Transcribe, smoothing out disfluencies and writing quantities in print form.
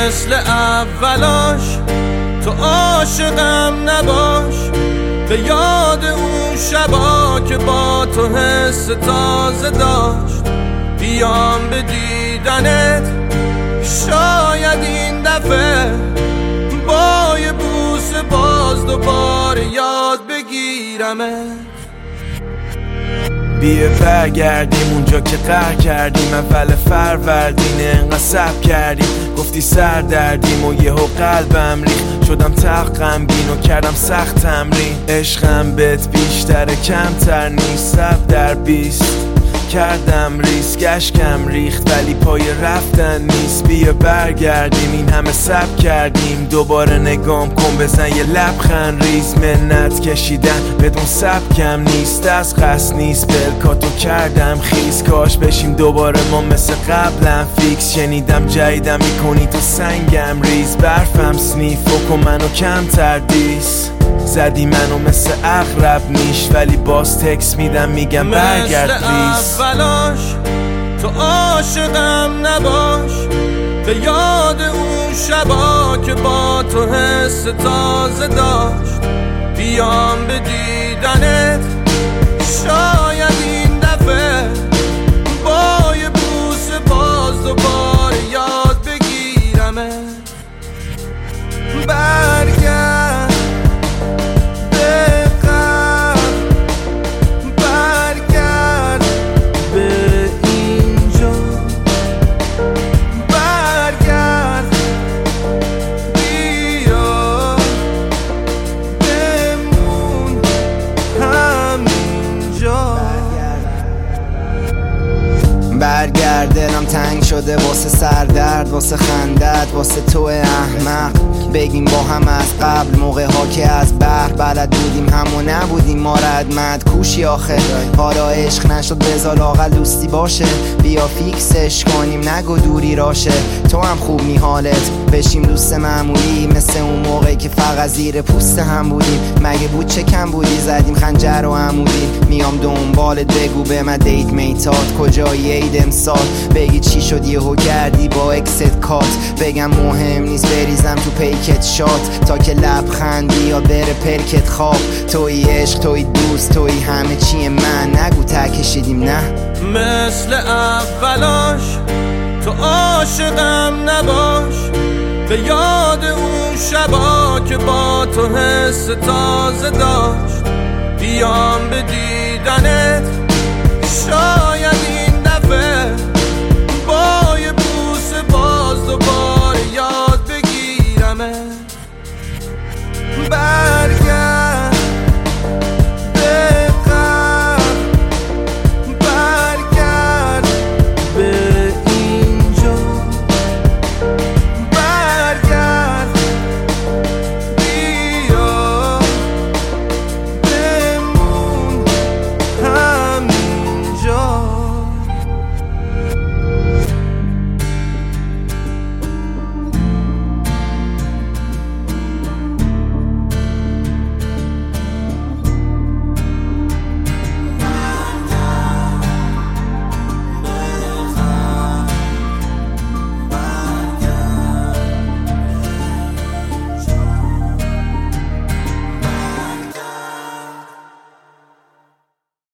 مثل اولاش تو عاشقم نباش، به یاد اون شبا که با تو حس تازه داشت. بیام به دیدنت شاید این دفعه با یه بوسه باز دوباره یاد بگیرمت. بیا برگردیم اونجا که قهر کردیم، اول فروردین انقدر صبر کردیم، گفتی سر دردیم و یهو قلبم ریخت، شدم تق غمگین و کردم سخت تمرین. عشقم بهت بیشتره کمتر نیست، 100/20 کردم ریسک، اشکم ریخت ولی پای رفتن نیست. بیا برگردیم این همه صبر کردیم، دوباره نگام کن بزن یه لبخند ریز. منت کشیدن بدون سبکم نیست، از قصد نیست بلکاتو کردم خیز. کاش بشیم دوباره ما مثل قبلم فیکس، شنیدم جدیدم میکنی تو سنگم ریز. برفم سنیف کن منو کمتر دیس، زدی منو مثل اغرب نیش ولی باز تکس میدم میگم برگرد پلیز. اولاش تو عاشقم نباش، به یاد اون شبا که با تو حس تازه داشت. بیام به دیدنت شاید این دفعه با یه بوسه باز دوباره یاد بگیرمت. برگرد برگرد، دلم تنگ شده واسه سردرد، واسه خندت، واسه تو احمق. بگیم با هم از قبل موقع ها که از بحر بلد بودیم همو نبودیم ما ردمد کوشی آخه. حالا عشق نشد بذار لااقل دوستی باشه، بیا فیکسش کنیم نگو دوری راشه. تو هم خوب می حالت بشیم دوست معمولی، مثل اون موقعی که فقط زیر پوست هم بودیم. مگه بود چه کم بودی زدیم خنجر و عمودی. میام دنبالت بگو به من دیت میتات کجایی عید امسال، بگی چی شد یهو کردی با اکست کات. بگم مهم نیست بریزم تو پیکت شات تا که لبخندی یا بره پرکت خواب. توی عشق توی دوست توی همه چی من، نگو تکشیدیم نه مثل اولاش تو عاشقم نباش، به یاد اون شبا که با تو حس تازه داشت. بیام به دیدنت